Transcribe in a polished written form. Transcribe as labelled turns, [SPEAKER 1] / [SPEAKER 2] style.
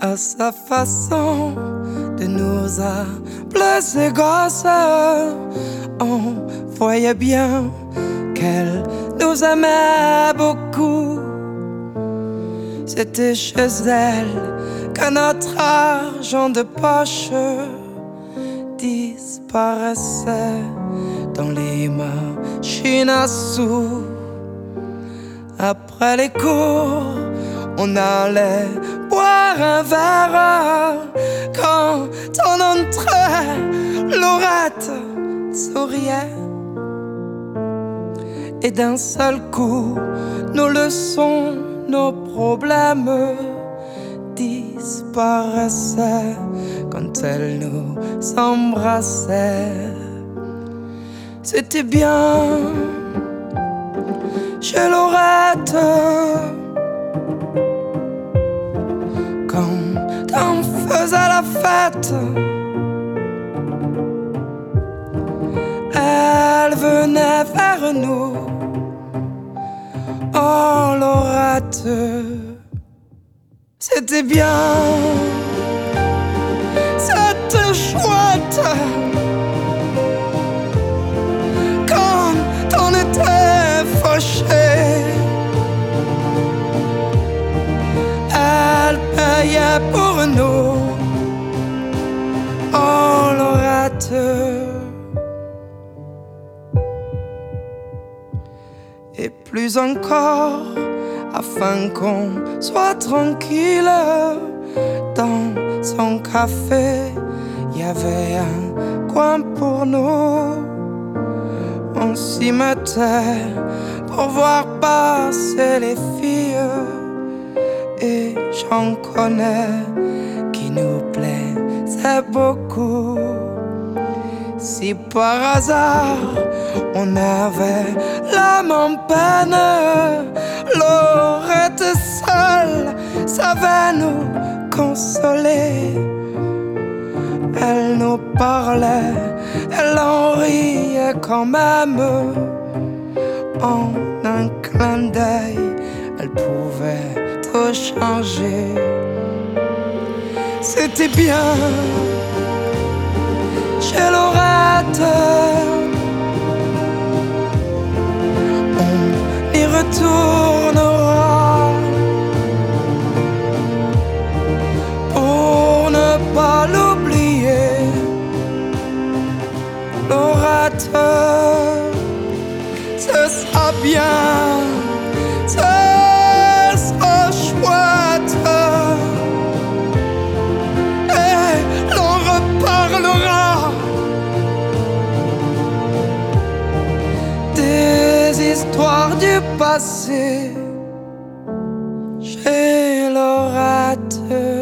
[SPEAKER 1] à sa façon de nous appeler ses gosses. On voyait bien qu'elle nous aimait beaucoup. C'était chez elle que notre argent de poche disparaissait dans les machines à sous. Après les cours, on allait boire un verre. Quand on entrait, Laurette souriait. Et d'un seul coup, nos leçons, nos problèmes disparaissaient quand elle nous embrassait. C'était bien chez Laurette quand on faisait la fête. Elle venait vers nous. Oh Laurette, c'était bien, c'était chouette quand on était fâchés. Elle payait pour nous. Oh Laurette. Et plus encore, afin qu'on soit tranquille, dans son café, il y avait un coin pour nous. On s'y mettait pour voir passer les filles. Et j'en connais qui nous plaisaient beaucoup. Si par hasard on avait l'âme en peine, Laurette seule savait nous consoler. Elle nous parlait, elle en riait quand même. En un clin d'œil, elle pouvait tout changer. C'était bien chez Laurette. On y retournera pour ne pas l'oublier. Laurette, ce sera bien, ce sera chouette. Et l'on reparlera des histoires du passé chez Laurette.